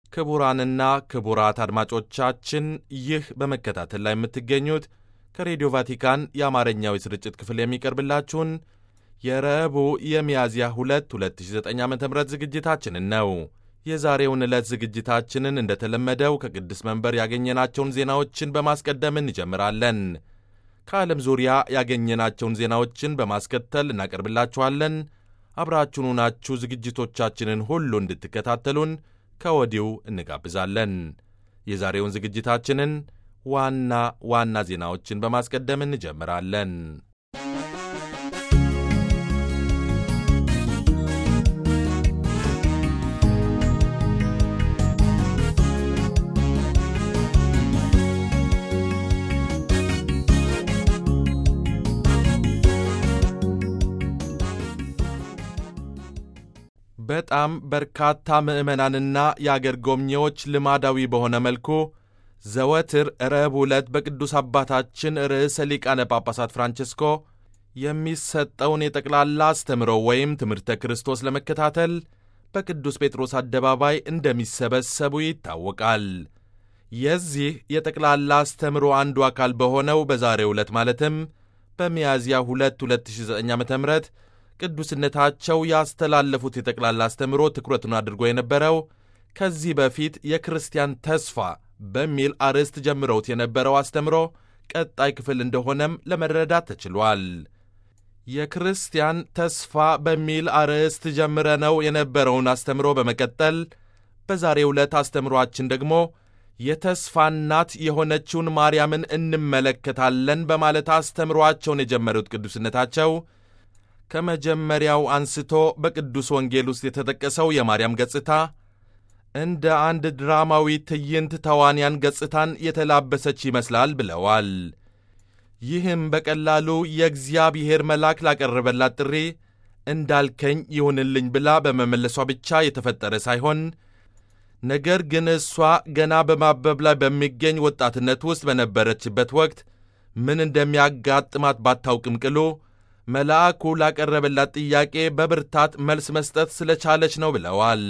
ክቡራንና ክቡራት አድማጮቻችን ይህ በመከታተል ላይ የምትገኙት ከሬዲዮ ቫቲካን የአማርኛው የስርጭት ክፍል የሚቀርብላችሁን የረቡዕ የሚያዝያ 2 2009 ዓ.ም ዝግጅታችንን ነው። የዛሬውን ዕለት ዝግጅታችንን እንደተለመደው ከቅዱስ መንበር ያገኘናቸውን ዜናዎችን በማስቀደም እንጀምራለን። ከዓለም ዙሪያ ያገኘናቸውን ዜናዎችን በማስከተል እናቀርብላችኋለን። አብራችሁን ሆናችሁ ዝግጅቶቻችንን ሁሉ እንድትከታተሉን ከወዲሁ እንጋብዛለን። የዛሬውን ዝግጅታችንን ዋና ዋና ዜናዎችን በማስቀደም እንጀምራለን። በጣም በርካታ ምዕመናንና የአገር ጎብኚዎች ልማዳዊ በሆነ መልኩ ዘወትር ረቡዕ ዕለት በቅዱስ አባታችን ርዕሰ ሊቃነ ጳጳሳት ፍራንቼስኮ የሚሰጠውን የጠቅላላ አስተምሮ ወይም ትምህርተ ክርስቶስ ለመከታተል በቅዱስ ጴጥሮስ አደባባይ እንደሚሰበሰቡ ይታወቃል። የዚህ የጠቅላላ አስተምሮ አንዱ አካል በሆነው በዛሬው ዕለት ማለትም በሚያዝያ 2 2009 ዓ.ም ቅዱስነታቸው ያስተላለፉት የጠቅላላ አስተምሮ ትኩረቱን አድርጎ የነበረው ከዚህ በፊት የክርስቲያን ተስፋ በሚል አርዕስት ጀምረውት የነበረው አስተምሮ ቀጣይ ክፍል እንደሆነም ለመረዳት ተችሏል። የክርስቲያን ተስፋ በሚል አርዕስት ጀምረነው የነበረውን አስተምሮ በመቀጠል በዛሬው ዕለት አስተምሮአችን ደግሞ የተስፋ እናት የሆነችውን ማርያምን እንመለከታለን በማለት አስተምሮአቸውን የጀመሩት ቅዱስነታቸው ከመጀመሪያው አንስቶ በቅዱስ ወንጌል ውስጥ የተጠቀሰው የማርያም ገጽታ እንደ አንድ ድራማዊ ትዕይንት ተዋንያን ገጽታን የተላበሰች ይመስላል ብለዋል። ይህም በቀላሉ የእግዚአብሔር መልአክ ላቀረበላት ጥሪ እንዳልከኝ ይሁንልኝ ብላ በመመለሷ ብቻ የተፈጠረ ሳይሆን ነገር ግን እሷ ገና በማበብ ላይ በሚገኝ ወጣትነት ውስጥ በነበረችበት ወቅት ምን እንደሚያጋጥማት ባታውቅም ቅሉ መልአኩ ላቀረበላት ጥያቄ በብርታት መልስ መስጠት ስለቻለች ነው ብለዋል።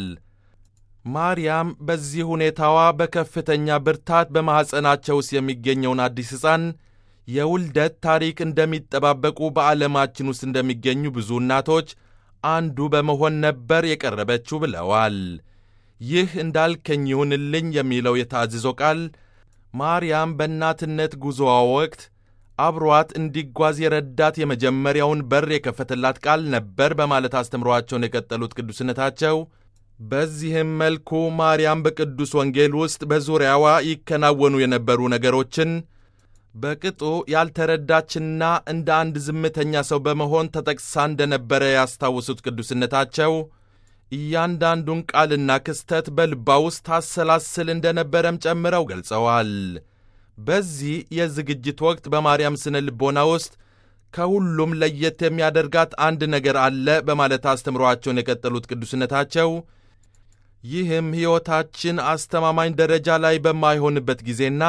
ማርያም በዚህ ሁኔታዋ በከፍተኛ ብርታት በማኅፀናቸው ውስጥ የሚገኘውን አዲስ ሕፃን የውልደት ታሪክ እንደሚጠባበቁ በዓለማችን ውስጥ እንደሚገኙ ብዙ እናቶች አንዱ በመሆን ነበር የቀረበችው ብለዋል። ይህ እንዳልከኝ ይሁንልኝ የሚለው የታዝዞ ቃል ማርያም በእናትነት ጉዞዋ ወቅት አብሯት እንዲጓዝ የረዳት የመጀመሪያውን በር የከፈተላት ቃል ነበር በማለት አስተምሯቸውን የቀጠሉት ቅዱስነታቸው በዚህም መልኩ ማርያም በቅዱስ ወንጌል ውስጥ በዙሪያዋ ይከናወኑ የነበሩ ነገሮችን በቅጡ ያልተረዳችና እንደ አንድ ዝምተኛ ሰው በመሆን ተጠቅሳ እንደነበረ ያስታውሱት ቅዱስነታቸው እያንዳንዱን ቃልና ክስተት በልባ ውስጥ ታሰላስል እንደነበረም ጨምረው ገልጸዋል። በዚህ የዝግጅት ወቅት በማርያም ስነ ልቦና ውስጥ ከሁሉም ለየት የሚያደርጋት አንድ ነገር አለ በማለት አስተምሯቸውን የቀጠሉት ቅዱስነታቸው ይህም ሕይወታችን አስተማማኝ ደረጃ ላይ በማይሆንበት ጊዜና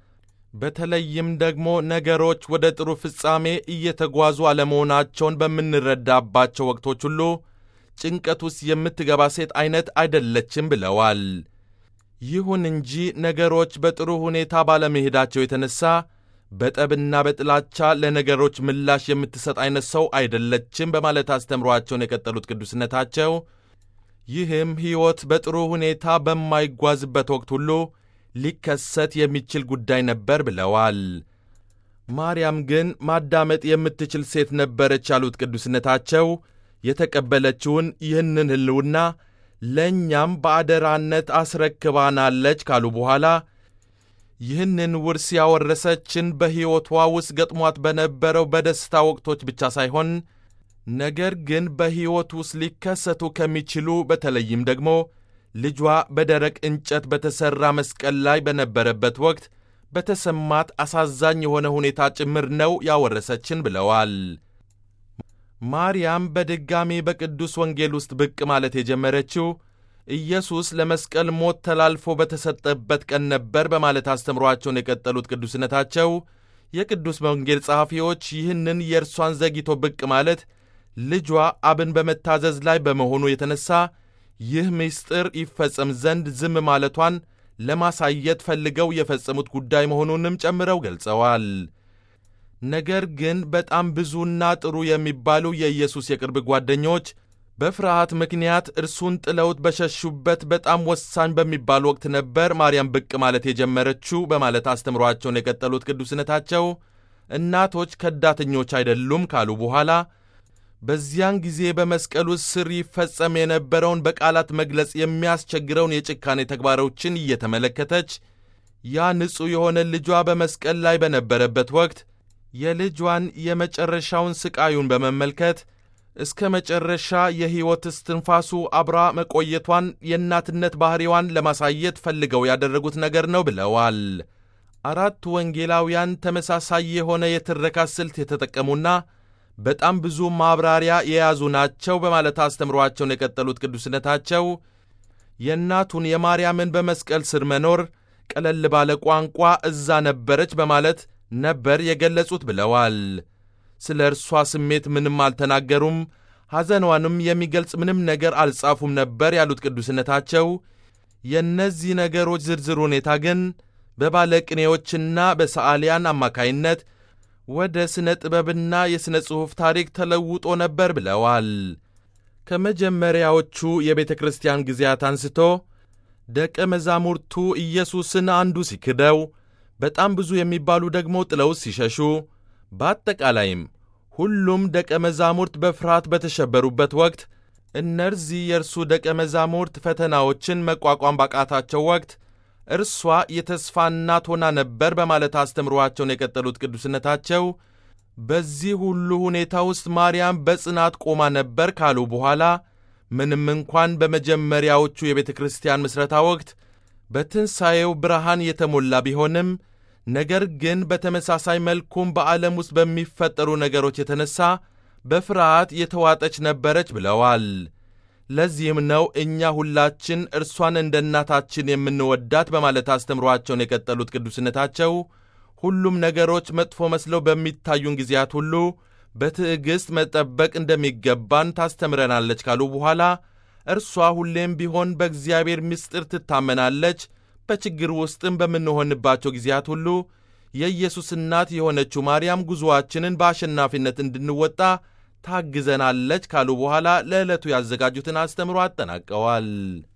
በተለይም ደግሞ ነገሮች ወደ ጥሩ ፍጻሜ እየተጓዙ አለመሆናቸውን በምንረዳባቸው ወቅቶች ሁሉ ጭንቀት ውስጥ የምትገባ ሴት አይነት አይደለችም ብለዋል። ይሁን እንጂ ነገሮች በጥሩ ሁኔታ ባለመሄዳቸው የተነሳ በጠብና በጥላቻ ለነገሮች ምላሽ የምትሰጥ አይነት ሰው አይደለችም በማለት አስተምሯቸውን የቀጠሉት ቅዱስነታቸው ይህም ሕይወት በጥሩ ሁኔታ በማይጓዝበት ወቅት ሁሉ ሊከሰት የሚችል ጉዳይ ነበር ብለዋል። ማርያም ግን ማዳመጥ የምትችል ሴት ነበረች ያሉት ቅዱስነታቸው የተቀበለችውን ይህንን ሕልውና ለእኛም በአደራነት አስረክባናለች ካሉ በኋላ ይህንን ውርስ ያወረሰችን በሕይወቷ ውስጥ ገጥሟት በነበረው በደስታ ወቅቶች ብቻ ሳይሆን ነገር ግን በሕይወት ውስጥ ሊከሰቱ ከሚችሉ በተለይም ደግሞ ልጇ በደረቅ እንጨት በተሠራ መስቀል ላይ በነበረበት ወቅት በተሰማት አሳዛኝ የሆነ ሁኔታ ጭምር ነው ያወረሰችን ብለዋል። ማርያም በድጋሚ በቅዱስ ወንጌል ውስጥ ብቅ ማለት የጀመረችው ኢየሱስ ለመስቀል ሞት ተላልፎ በተሰጠበት ቀን ነበር በማለት አስተምሯቸውን የቀጠሉት ቅዱስነታቸው የቅዱስ ወንጌል ጸሐፊዎች ይህንን የእርሷን ዘግይቶ ብቅ ማለት ልጇ አብን በመታዘዝ ላይ በመሆኑ የተነሳ ይህ ምስጢር ይፈጸም ዘንድ ዝም ማለቷን ለማሳየት ፈልገው የፈጸሙት ጉዳይ መሆኑንም ጨምረው ገልጸዋል። ነገር ግን በጣም ብዙና ጥሩ የሚባሉ የኢየሱስ የቅርብ ጓደኞች በፍርሃት ምክንያት እርሱን ጥለውት በሸሹበት በጣም ወሳኝ በሚባል ወቅት ነበር ማርያም ብቅ ማለት የጀመረችው በማለት አስተምሯቸውን የቀጠሉት ቅዱስነታቸው እናቶች ከዳተኞች አይደሉም ካሉ በኋላ በዚያን ጊዜ በመስቀሉ ስር ይፈጸም የነበረውን በቃላት መግለጽ የሚያስቸግረውን የጭካኔ ተግባሮችን እየተመለከተች ያ ንጹሕ የሆነ ልጇ በመስቀል ላይ በነበረበት ወቅት የልጇን የመጨረሻውን ስቃዩን በመመልከት እስከ መጨረሻ የሕይወት እስትንፋሱ አብራ መቆየቷን የእናትነት ባሕሪዋን ለማሳየት ፈልገው ያደረጉት ነገር ነው ብለዋል። አራቱ ወንጌላውያን ተመሳሳይ የሆነ የትረካ ስልት የተጠቀሙና በጣም ብዙ ማብራሪያ የያዙ ናቸው በማለት አስተምሯቸውን የቀጠሉት ቅዱስነታቸው የእናቱን የማርያምን በመስቀል ስር መኖር ቀለል ባለ ቋንቋ እዛ ነበረች በማለት ነበር የገለጹት ብለዋል። ስለ እርሷ ስሜት ምንም አልተናገሩም፣ ሐዘኗንም የሚገልጽ ምንም ነገር አልጻፉም ነበር ያሉት ቅዱስነታቸው የእነዚህ ነገሮች ዝርዝር ሁኔታ ግን በባለቅኔዎችና በሰዓሊያን አማካይነት ወደ ስነ ጥበብና የሥነ ጽሑፍ ታሪክ ተለውጦ ነበር ብለዋል። ከመጀመሪያዎቹ የቤተ ክርስቲያን ጊዜያት አንስቶ ደቀ መዛሙርቱ ኢየሱስን አንዱ ሲክደው፣ በጣም ብዙ የሚባሉ ደግሞ ጥለው ሲሸሹ፣ በአጠቃላይም ሁሉም ደቀ መዛሙርት በፍርሃት በተሸበሩበት ወቅት እነዚህ የእርሱ ደቀ መዛሙርት ፈተናዎችን መቋቋም ባቃታቸው ወቅት እርሷ የተስፋ እናት ሆና ነበር በማለት አስተምሯቸውን የቀጠሉት ቅዱስነታቸው በዚህ ሁሉ ሁኔታ ውስጥ ማርያም በጽናት ቆማ ነበር ካሉ በኋላ ምንም እንኳን በመጀመሪያዎቹ የቤተ ክርስቲያን ምስረታ ወቅት በትንሣኤው ብርሃን የተሞላ ቢሆንም ነገር ግን በተመሳሳይ መልኩም በዓለም ውስጥ በሚፈጠሩ ነገሮች የተነሳ በፍርሃት የተዋጠች ነበረች ብለዋል። ለዚህም ነው እኛ ሁላችን እርሷን እንደ እናታችን የምንወዳት በማለት አስተምሯቸውን የቀጠሉት ቅዱስነታቸው ሁሉም ነገሮች መጥፎ መስለው በሚታዩን ጊዜያት ሁሉ በትዕግሥት መጠበቅ እንደሚገባን ታስተምረናለች ካሉ በኋላ እርሷ ሁሌም ቢሆን በእግዚአብሔር ምስጢር ትታመናለች፣ በችግር ውስጥም በምንሆንባቸው ጊዜያት ሁሉ የኢየሱስ እናት የሆነችው ማርያም ጉዞአችንን በአሸናፊነት እንድንወጣ ታግዘናለች ካሉ በኋላ ለዕለቱ ያዘጋጁትን አስተምሮ አጠናቀዋል።